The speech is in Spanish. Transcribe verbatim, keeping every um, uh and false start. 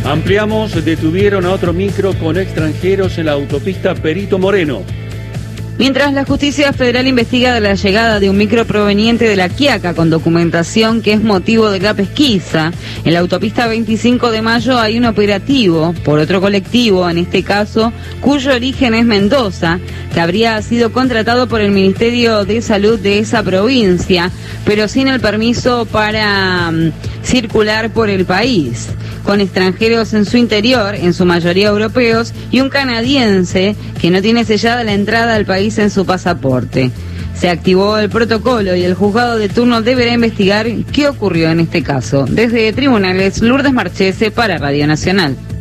Ampliamos, detuvieron a otro micro con extranjeros en la autopista Perito Moreno. Mientras la justicia federal investiga la llegada de un micro proveniente de La Quiaca con documentación que es motivo de la pesquisa, en la autopista veinticinco de mayo hay un operativo por otro colectivo, en este caso, cuyo origen es Mendoza, que habría sido contratado por el Ministerio de Salud de esa provincia, pero sin el permiso para um, circular por el país, con extranjeros en su interior, en su mayoría europeos, y un canadiense que no tiene sellada la entrada al país en su pasaporte. Se activó el protocolo y el juzgado de turno deberá investigar qué ocurrió en este caso. Desde Tribunales, Lourdes Marchese para Radio Nacional.